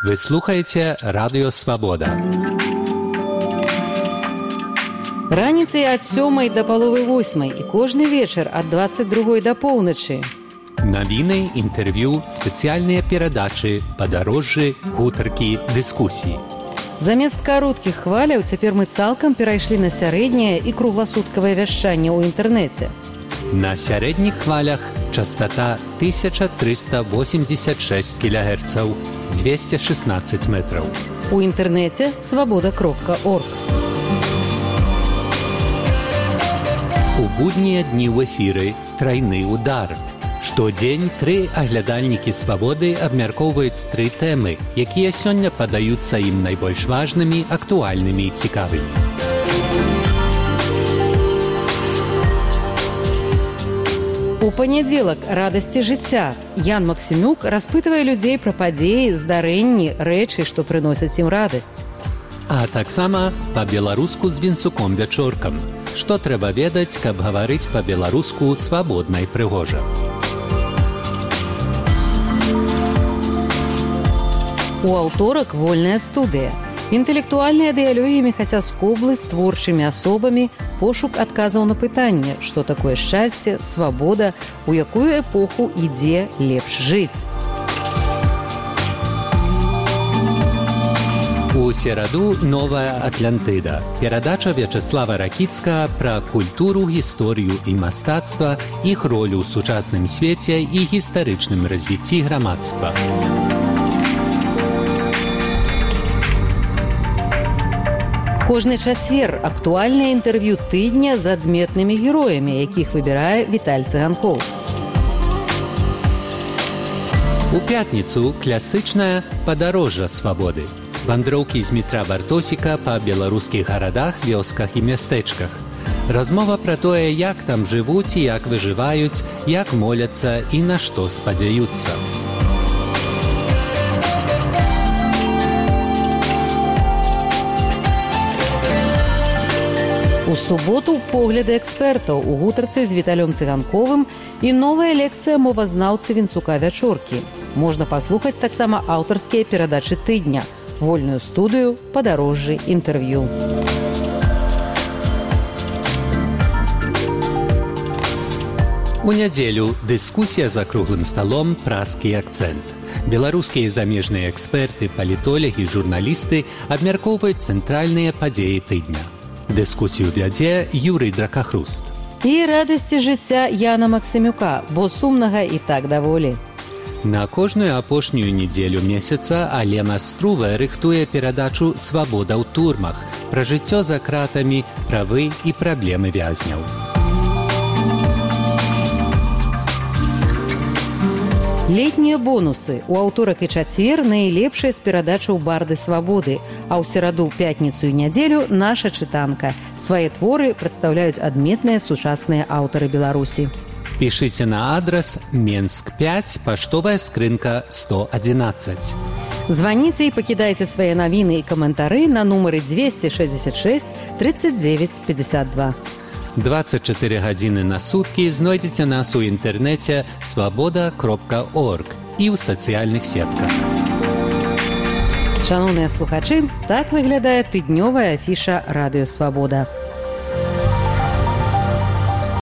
Вы слухаете Радио Свобода. Раніцай ад 7 да паловы 8 і кожны вечар ад 22 да поўначы. Навіны, інтэрв'ю, спецыяльныя перадачы, падарожжы, гутаркі, дыскусіі. Замест кароткіх хваляў цяпер мы цалкам перайшлі на сярэдняе і кругласуткавае вяшчанне ў інтэрнэце. На сярэдніх хвалях частота 1386 кГц, 216 метраў. У інтэрнэце свабода.орг. У буднія дні ў эфіры «Трайны удар». Штодзень 3 аглядальнікі «Свабоды» абмяркоўваюць 3 тэмы, якія сёння падаюцца ім найбольш важнымі, актуальнымі і цікавымі. У панядзелак «Радасці жыцця» Ян Максімюк распытвае людзей пра падзеі, здарэнні, рэчы, што прыносяць ім радасць. А таксама па-беларуску з Вінцуком Вячоркам. Што трэба ведаць, каб гаварыць па-беларуску свабодна і прыгожа. У аўторак вольная студыя. Інтэлектуальныя дыялогі Міхася Скоблы з творчымі асобамі, пошук адказаў на пытанне, што такое шчасце, свабода, у якую эпоху ідзе лепш жыць. У сераду «Новая Атлантыда». Перадача Вячеслава Ракіцкага пра культуру, гісторыю і мастацтва, іх ролю ў сучасным свеце і гістарычным развіцці грамадства. Кожны чацвер актуальнае інтэрв'ю тыдня з адметнымі героямі, якіх выбірае Віталь Цыганкоў. У пятніцу класычнае «Падарожжа свабоды». Вандроўкі з метра Бартосіка па беларускіх гарадах, вёсках і мястэчках. Размова пра тое, як там жывуць і як выжываюць, як моляцца і на што спадзяюцца. У суботу погляды экспертаў у гутарцы з Віталём Цыганковым і новая лекцыя мовазнаўцы Вінцука Вячоркі. Можна паслухаць таксама аўтарскія перадачы тыдня, вольную студыю, падарожжы, інтэрв'ю. У нядзелю дыскусія за круглым сталом «Празкі акцэнт». Беларускія і замежныя эксперты, палітолягі, журналісты абмяркоўваюць цэнтральныя падзеі тыдня. Дыскусію вядзе Юрый Дракахруст. І радасці жыцця Яна Максімюка, бо сумнага і так даволі. На кожную апошнюю нядзелю месяца Алена Струвая рыхтуе перадачу «Свабода ў турмах» пра жыццё за кратамі, правы і праблемы вязняў. Летнія бонусы. У аўторак і чацвер найлепшыя з перадачаў «Барды свабоды», а ў сераду, пятніцу і нядзелю наша чытанка. Свае творы прадстаўляюць адметныя сучасныя аўтары Беларусі. Пішыце на адрас Менск 5, паштовая скрынка 111. Званіце і пакідайце свае навіны і каментары на нумары 266 39 52. 24 гадзіны на суткі знойдзеце нас у інтэрнэце свабода.орг і ў сацыяльных сетках. Шановныя слухачы, так выглядае тыднёвая афіша Радыё Свабода.